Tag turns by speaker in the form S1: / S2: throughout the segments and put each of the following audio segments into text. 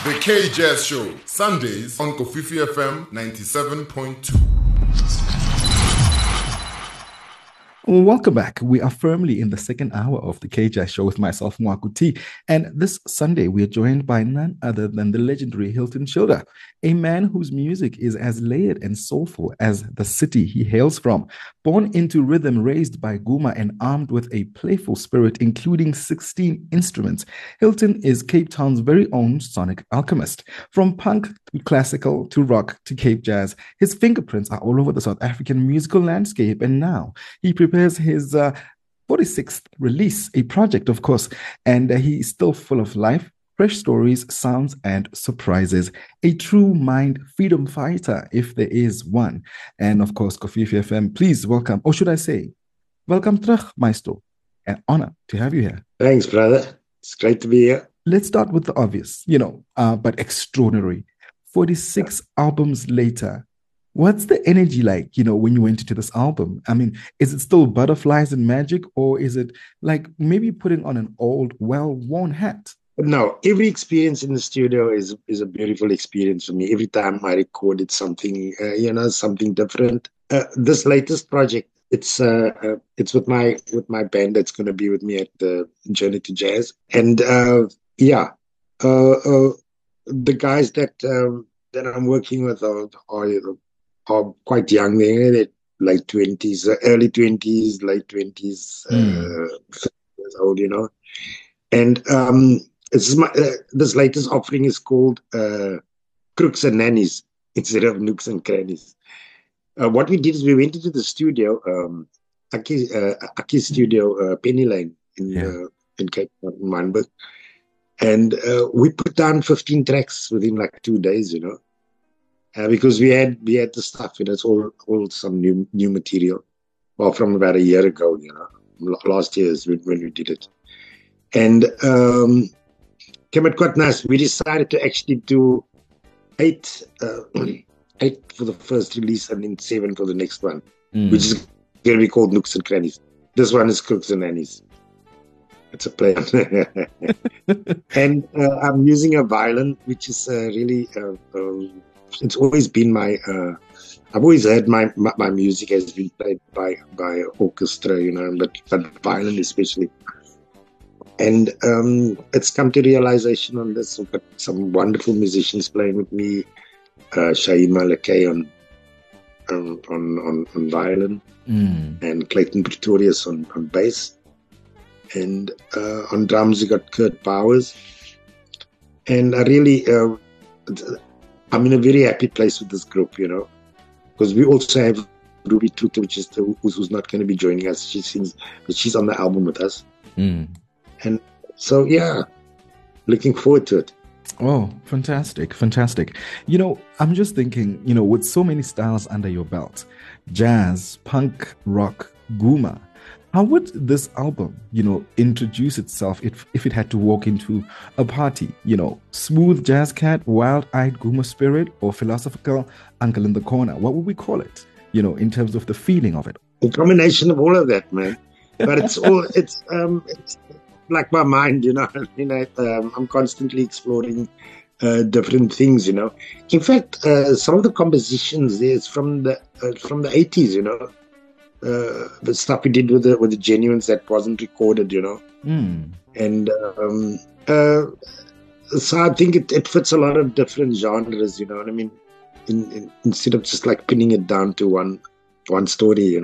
S1: The K Jazz Show, Sundays on Kofifi FM 97.2.
S2: Welcome back. We are firmly in the second hour of the KJ Show with myself, Mwakuti. And this Sunday, we are joined by none other than the legendary Hilton Schilder, a man whose music is as layered and soulful as the city he hails from. Born into rhythm, raised by Guma, and armed with a playful spirit, including 16 instruments, Hilton is Cape Town's very own sonic alchemist. From punk to classical to rock to Cape jazz, his fingerprints are all over the South African musical landscape. And now he prepares his 46th release, a project, of course, and he's still full of life, fresh stories, sounds, and surprises. A true mind freedom fighter, if there is one. And of course, Kofifi FM, please welcome, or should I say, welcome terug, Maestro. An honor to have you here.
S3: Thanks, brother. It's great to be here.
S2: Let's start with the obvious, but extraordinary. 46 albums later. What's the energy like, when you went into this album? I mean, is it still butterflies and magic, or is it like maybe putting on an old, well-worn hat?
S3: No, every experience in the studio is a beautiful experience for me. Every time I recorded something, something different. This latest project, it's with my band that's going to be with me at the Journey to Jazz, and the guys that I'm working with are quite young. They're late 20s, early 20s, late 20s, years old, And this latest offering is called Crooks and Nannies instead of Nooks and Crannies. What we did is we went into the studio, Aki's studio, Penny Lane in Cape Town, in Manburg. And we put down 15 tracks within like 2 days, because we had the stuff, it's all some new material. Well, from about a year ago, last year is when we did it. And came at quite nice. We decided to actually do 8 for the first release and then 7 for the next one, which is going to be called Nooks and Crannies. This one is Crooks and Nannies. It's a play. And I'm using a violin, which is really... it's always been I've always heard my music has been played by orchestra, but violin especially. And it's come to realization on this. I've got some wonderful musicians playing with me. Shaima Lekay on violin, and Clayton Pretorius on bass. And on drums we got Kurt Powers. And I really... I'm in a very happy place with this group, because we also have Ruby Tutu, which is who's not going to be joining us. She sings, but she's on the album with us. And so, looking forward to it.
S2: Oh, fantastic. I'm just thinking, with so many styles under your belt, jazz, punk, rock, Guma, how would this album, introduce itself if it had to walk into a party? Smooth jazz cat, wild-eyed Guma spirit, or philosophical uncle in the corner? What would we call it, in terms of the feeling of it?
S3: A combination of all of that, man. But it's like my mind, I'm constantly exploring different things, In fact, some of the compositions there is from the 80s, the stuff we did with the Genuines that wasn't recorded, And so I think it fits a lot of different genres, you know what I mean? Instead of just like pinning it down to one story,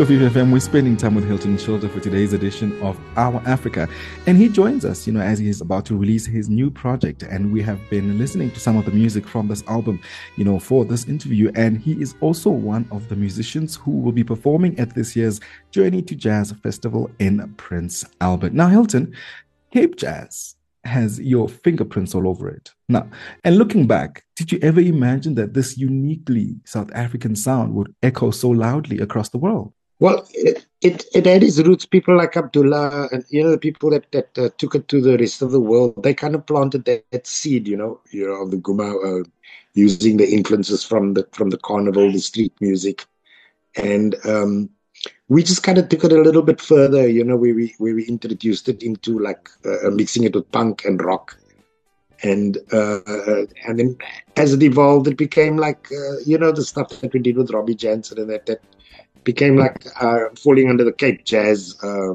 S2: Kofifi FM, we're spending time with Hilton Schilder for today's edition of Our Africa. And he joins us, as he's about to release his new project. And we have been listening to some of the music from this album, for this interview. And he is also one of the musicians who will be performing at this year's Journey to Jazz Festival in Prince Albert. Now, Hilton, Cape Jazz has your fingerprints all over it. Now, and looking back, did you ever imagine that this uniquely South African sound would echo so loudly across the world?
S3: Well, it had its roots. People like Abdullah and the people that took it to the rest of the world. They kind of planted that seed, of the Guma, using the influences from the carnival, the street music, and we just kind of took it a little bit further, where we introduced it into mixing it with punk and rock, and then as it evolved, it became the stuff that we did with Robbie Jansen, and that became falling under the Cape Jazz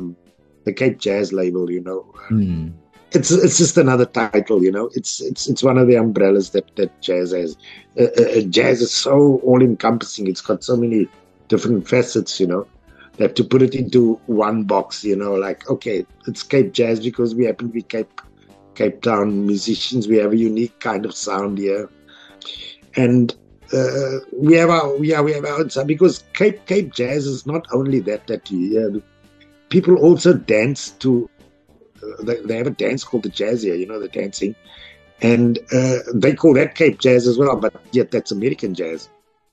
S3: label. It's just another title, It's one of the umbrellas that jazz has. Jazz is so all encompassing. It's got so many different facets, that to put it into one box, okay, it's Cape Jazz because we happen to be Cape Town musicians. We have a unique kind of sound here, and we have our own sound, because Cape Jazz is not only that you hear. People also dance to. They have a dance called the jazz here, the dancing, and they call that Cape Jazz as well. But yet that's American jazz.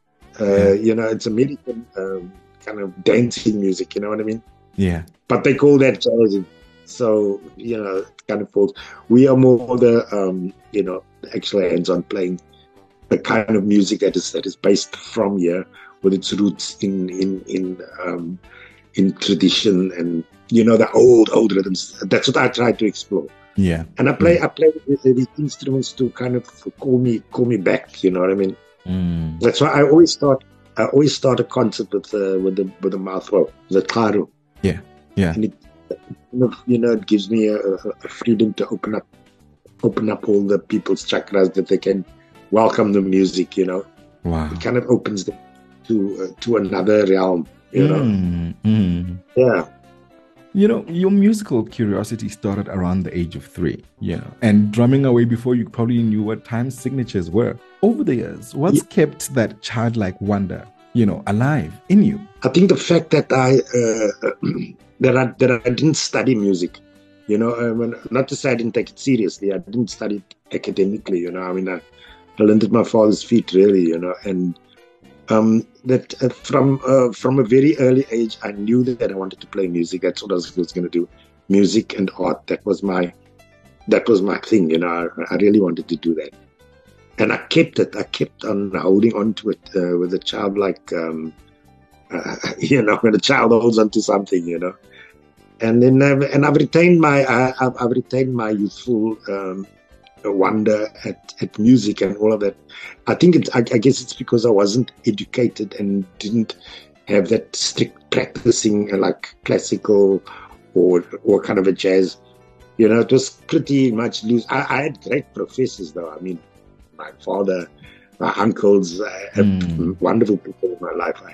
S3: It's American kind of dancing music. You know what I mean?
S2: Yeah.
S3: But they call that jazz. So it kind of falls. We are more the actual hands-on playing, the kind of music that is based from here, with its roots in tradition and the old rhythms. That's what I try to explore.
S2: Yeah.
S3: And I play these instruments to kind of call me back. You know what I mean? That's why I always start a concert with the mouthful, the claro.
S2: Yeah.
S3: And it gives me a freedom to open up all the people's chakras, that they can welcome the music.
S2: Wow.
S3: It kind of opens them to another realm. Yeah.
S2: Your musical curiosity started around the age of 3, and drumming away before you probably knew what time signatures were. Over the years, what's kept that childlike wonder, alive in you?
S3: I think the fact that I didn't study music, not to say I didn't take it seriously. I didn't study it academically, I learned at my father's feet, really, and that from a very early age, I knew that I wanted to play music. That's what I was going to do, music and art. That was my thing. I really wanted to do that, and I kept it. I kept on holding on to it with a childlike, when a child holds on to something, And then I've retained my youthful wonder at music and all of that. I think I guess it's because I wasn't educated and didn't have that strict practicing like classical or kind of a jazz. It was pretty much loose. I had great professors though. I mean, my father, my uncles, wonderful people in my life. I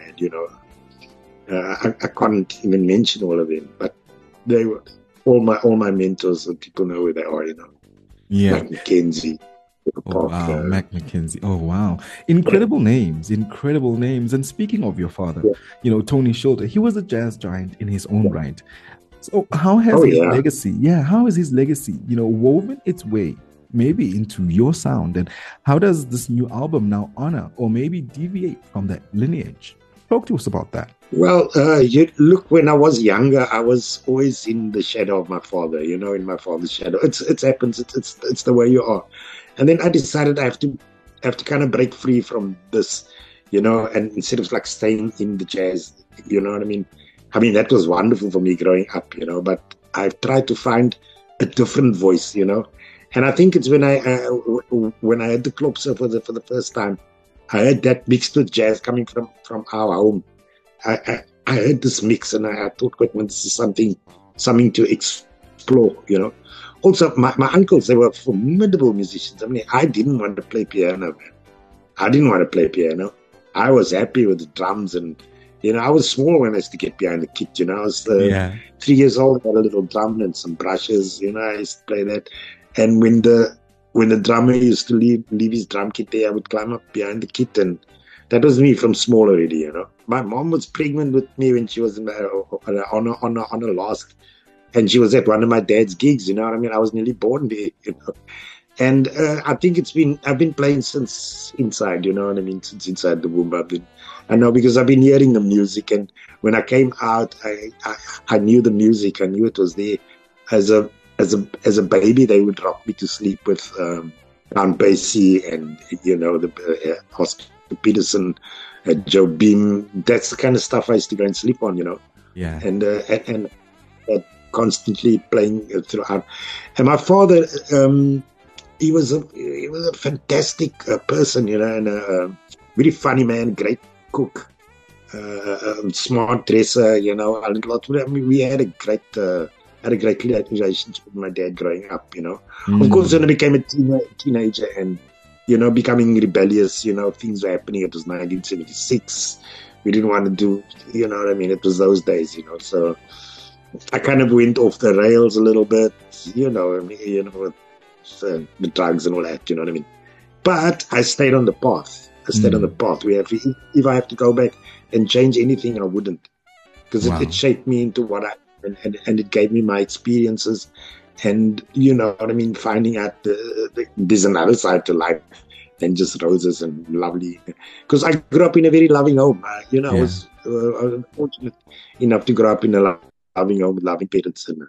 S3: had, I can't even mention all of them, but they were all my mentors, and people know where they are.
S2: Yeah.
S3: Mac McKenzie.
S2: Oh, wow. Mac McKenzie. Oh, wow. Incredible names. And speaking of your father, Tony Schilder, he was a jazz giant in his own right. So how has his legacy, woven its way maybe into your sound? And how does this new album now honor or maybe deviate from that lineage? Talk to us about that.
S3: Well, look, when I was younger, I was always in the shadow of my father, in my father's shadow. It happens. It's the way you are. And then I decided I have to kind of break free from this, and instead of staying in the jazz, you know what I mean? I mean, that was wonderful for me growing up, but I've tried to find a different voice, And I think it's when I had the Klopse for the first time, I heard that mixed with jazz coming from our home. I heard this mix and I thought, wait, this is something to explore, Also, my uncles, they were formidable musicians. I mean, I didn't want to play piano, man. I didn't want to play piano. I was happy with the drums and You know, I was small when I used to get behind the kit. You know, I was 3 years old. I had a little drum and some brushes. You know, I used to play that. And when the drummer used to leave his drum kit there, I would climb up behind the kit, and that was me from small already. You know, my mom was pregnant with me when she was on a last, and she was at one of my dad's gigs. You know what I mean? I was nearly born there. You know. And I think I've been playing since inside, you know what I mean? Since inside the womb, I know, because I've been hearing the music, and when I came out, I knew the music. I knew it was there. As a baby, they would rock me to sleep with Count Basie and, you know, the Oscar Peterson, Joe Beam. That's the kind of stuff I used to go and sleep on, you know.
S2: Yeah.
S3: And constantly playing throughout. And my father, he was a fantastic person, you know, and a very funny man, great cook, smart dresser, you know. I mean, we had a great relationship with my dad growing up, you know. Of course, when I became a teenager and, you know, becoming rebellious, you know, things were happening. It was 1976. We didn't want to do, you know what I mean? It was those days, you know. So I kind of went off the rails a little bit, you know, with the drugs and all that, you know what I mean? But I stayed on the path. On the path. If I have to go back and change anything, I wouldn't, because it shaped me into what I and it gave me my experiences, and you know what I mean. Finding out there's another side to life than just roses and lovely. Because I grew up in a very loving home. You know, I was fortunate enough to grow up in a loving home with loving parents and.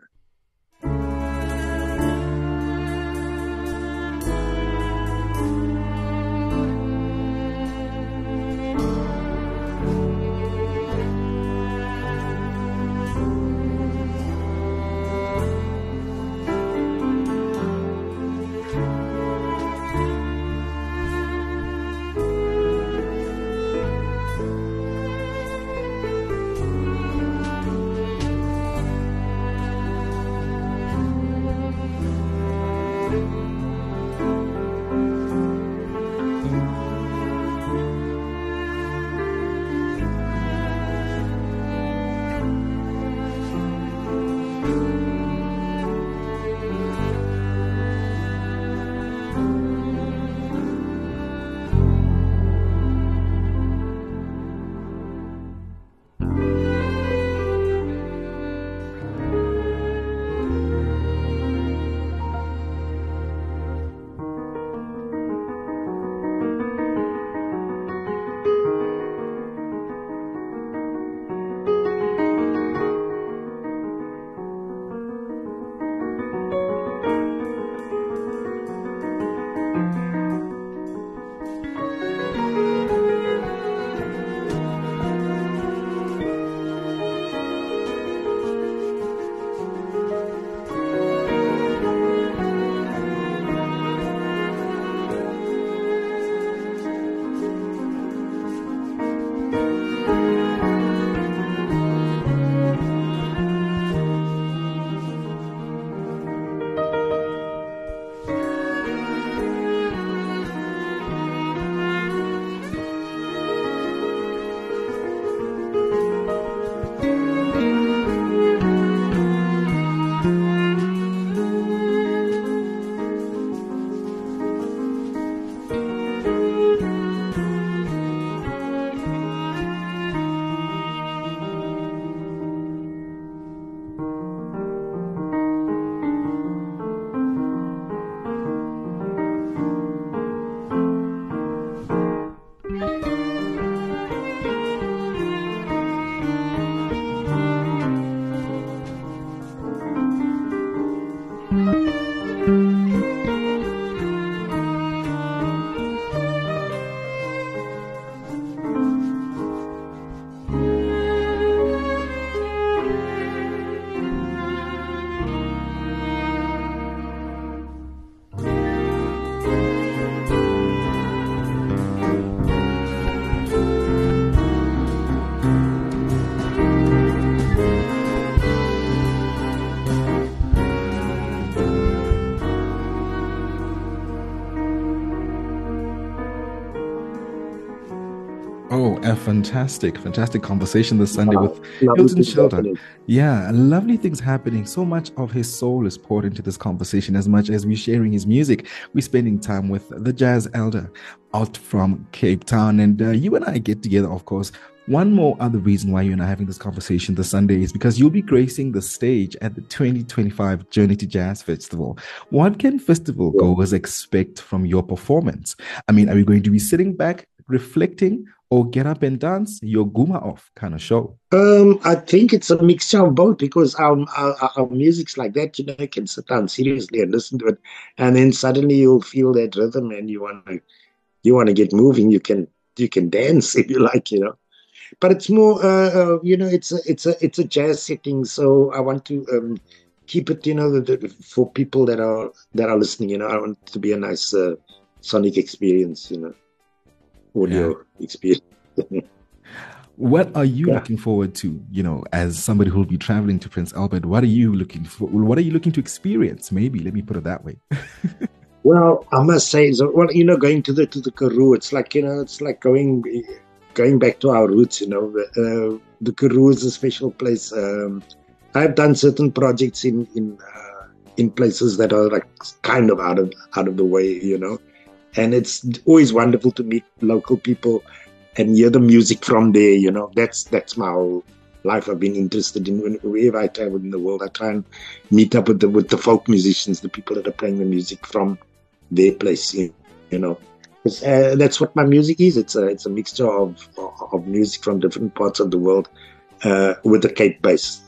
S2: Oh, a fantastic conversation this Sunday with
S3: Lovely
S2: Hilton
S3: things
S2: Schilder.
S3: happening.
S2: Yeah, lovely things happening. So much of his soul is poured into this conversation as much as we're sharing his music. We're spending time with the Jazz Elder out from Cape Town. And you and I get together, of course. One more other reason why you and I are having this conversation this Sunday is because you'll be gracing the stage at the 2025 Journey to Jazz Festival. What can festival goers expect from your performance? I mean, are we going to be sitting back, reflecting, or get up and dance your guma off kind of show?
S3: I think it's a mixture of both because our music's like that. You can sit down seriously and listen to it, and then suddenly you'll feel that rhythm, and you want to get moving. You can dance if you like. But it's more, it's a jazz setting, so I want to keep it, for people that are listening. I want it to be a nice sonic experience, audio experience.
S2: What are you looking forward to, as somebody who will be traveling to Prince Albert? What are you looking for? What are you looking to experience? Maybe, let me put it that way.
S3: Well, I must say, going to the Karoo, it's like, it's like going back to our roots, the Karoo is a special place. I've done certain projects in places that are like kind of out of the way, and it's always wonderful to meet local people and hear the music from there. That's my whole life. I've been interested in wherever I travel in the world. I try and meet up with the folk musicians, the people that are playing the music from their place. That's what my music is. It's a mixture of music from different parts of the world with a Cape bass.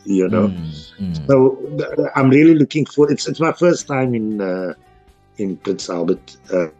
S3: So I'm really looking forward. It's my first time in Prince Albert.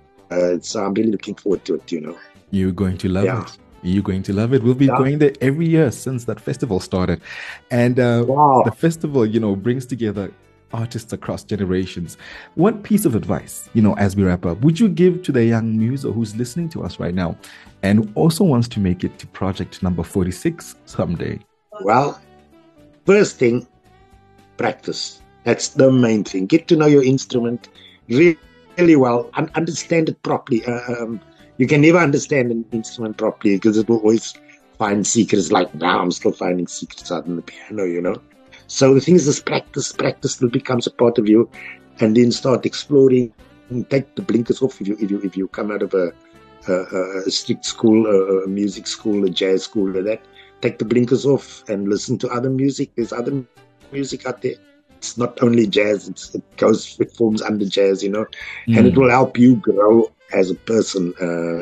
S3: So I'm really looking forward to it.
S2: You're going to love it. You're going to love it. We'll be going there every year since that festival started. And the festival, brings together artists across generations. What piece of advice, as we wrap up, would you give to the young muser who's listening to us right now and also wants to make it to project number 46 someday?
S3: Well, first thing, practice. That's the main thing. Get to know your instrument really, really well and understand it properly. You can never understand an instrument properly because it will always find secrets. Like now, I'm still finding secrets out in the piano, So the thing is, this practice till it becomes a part of you, and then start exploring. Take the blinkers off if you come out of a strict school, a music school, a jazz school, or that. Take the blinkers off and listen to other music. There's other music out there. It's not only jazz. It forms under jazz, and it will help you grow as a person.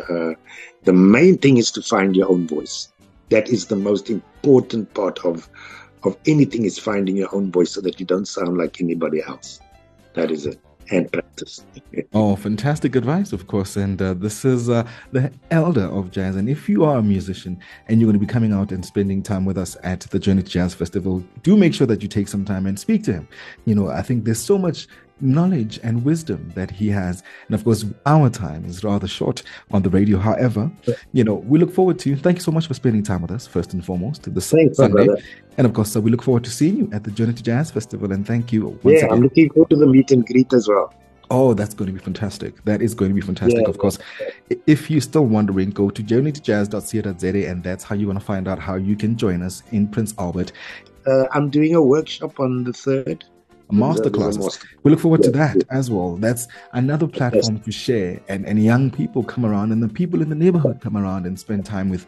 S3: The main thing is to find your own voice. That is the most important part of anything, is finding your own voice so that you don't sound like anybody else. That is it. And practice.
S2: Oh, fantastic advice, of course. And this is the elder of jazz. And if you are a musician and you're going to be coming out and spending time with us at the Journey to Jazz Festival, do make sure that you take some time and speak to him. I think there's so much knowledge and wisdom that he has. And of course, our time is rather short on the radio. However, we look forward to, thank you so much for spending time with us, first and foremost, this Sunday. And of course, we look forward to seeing you at the Journey to Jazz Festival. And thank you once again.
S3: I'm looking forward to the meet and greet as well.
S2: Oh, that's going to be fantastic. That is going to be fantastic, of course. If you're still wondering, go to journeytojazz.co.za, and that's how you want to find out how you can join us in Prince Albert.
S3: I'm doing a workshop on the 3rd.
S2: Masterclasses. We look forward to that as well. That's another platform to share, and young people come around, and the people in the neighborhood come around and spend time with,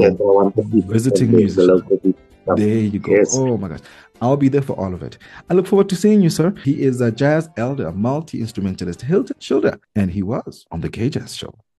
S2: visiting musicians. There you go. Yes. Oh my gosh. I'll be there for all of it. I look forward to seeing you, sir. He is a jazz elder, multi-instrumentalist, Hilton Schilder, and he was on the K-Jazz Show.